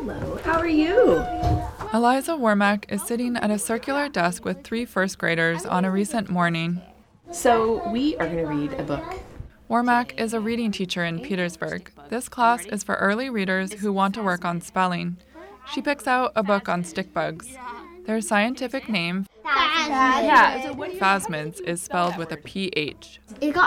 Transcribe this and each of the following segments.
Hello, how are you? Eliza Warmack is sitting at a circular desk with 3 first graders on a recent morning. So we are going to read a book. Warmack is a reading teacher in Petersburg. This class is for early readers who want to work on spelling. She picks out a book on stick bugs. Their scientific name, phasmids, is spelled with a PH.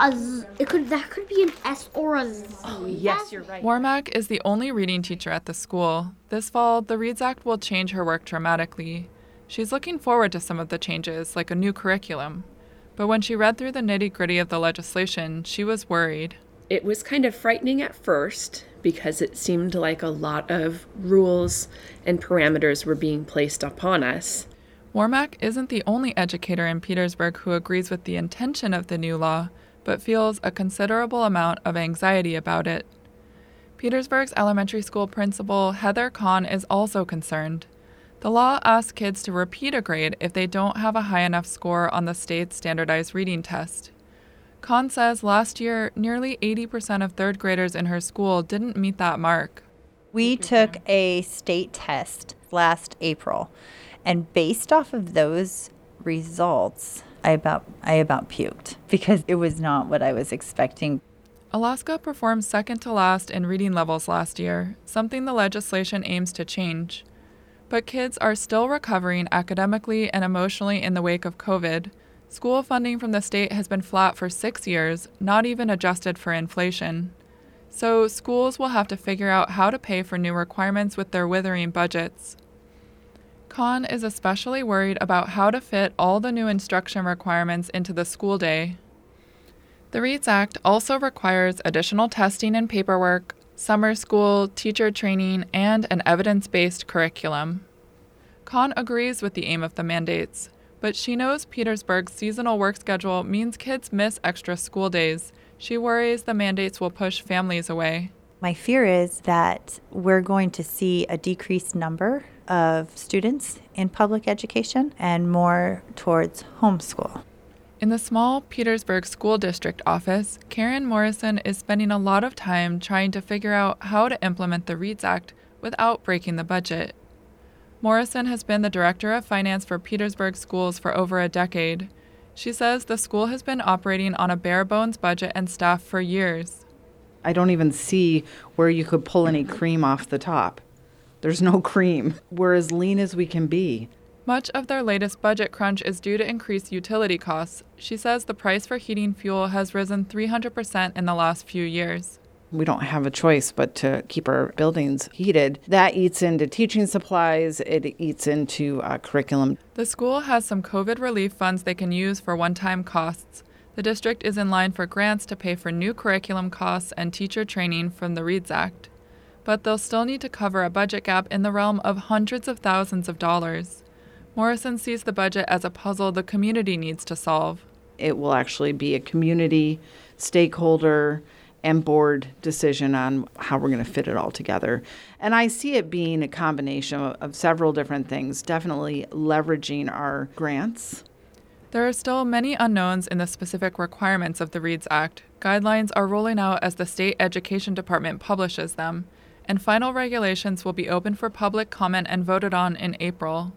That could be an S or a Z. Oh, yes, you're right. Warmack is the only reading teacher at the school. This fall, the READS Act will change her work dramatically. She's looking forward to some of the changes, like a new curriculum. But when she read through the nitty-gritty of the legislation, she was worried. It was kind of frightening at first because it seemed like a lot of rules and parameters were being placed upon us. Warmack isn't the only educator in Petersburg who agrees with the intention of the new law, but feels a considerable amount of anxiety about it. Petersburg's elementary school principal, Heather Kahn, is also concerned. The law asks kids to repeat a grade if they don't have a high enough score on the state's standardized reading test. Kahn says last year, nearly 80% of third graders in her school didn't meet that mark. We took a state test last April, and based off of those results, I about puked because it was not what I was expecting. Alaska performed second to last in reading levels last year, something the legislation aims to change. But kids are still recovering academically and emotionally in the wake of COVID. School funding from the state has been flat for 6 years, not even adjusted for inflation. So schools will have to figure out how to pay for new requirements with their withering budgets. Kahn is especially worried about how to fit all the new instruction requirements into the school day. The READS Act also requires additional testing and paperwork, summer school, teacher training, and an evidence-based curriculum. Kahn agrees with the aim of the mandates, but she knows Petersburg's seasonal work schedule means kids miss extra school days. She worries the mandates will push families away. My fear is that we're going to see a decreased number of students in public education and more towards homeschool. In the small Petersburg School District office, Karen Morrison is spending a lot of time trying to figure out how to implement the READS Act without breaking the budget. Morrison has been the director of finance for Petersburg schools for over a decade. She says the school has been operating on a bare-bones budget and staff for years. I don't even see where you could pull any cream off the top. There's no cream. We're as lean as we can be. Much of their latest budget crunch is due to increased utility costs. She says the price for heating fuel has risen 300% in the last few years. We don't have a choice but to keep our buildings heated. That eats into teaching supplies. It eats into curriculum. The school has some COVID relief funds they can use for one-time costs. The district is in line for grants to pay for new curriculum costs and teacher training from the READS Act. But they'll still need to cover a budget gap in the realm of hundreds of thousands of dollars. Morrison sees the budget as a puzzle the community needs to solve. It will actually be a community, stakeholder, and board decision on how we're going to fit it all together. And I see it being a combination of several different things, definitely leveraging our grants. There are still many unknowns in the specific requirements of the READS Act. Guidelines are rolling out as the state education department publishes them, and final regulations will be open for public comment and voted on in April.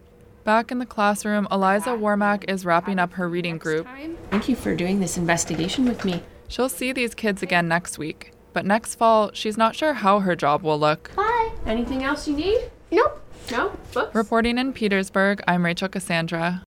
Back in the classroom, Eliza Warmack is wrapping up her reading group. Thank you for doing this investigation with me. She'll see these kids again next week, but next fall, she's not sure how her job will look. Bye. Anything else you need? Nope. No? Books? Reporting in Petersburg, I'm Rachel Cassandra.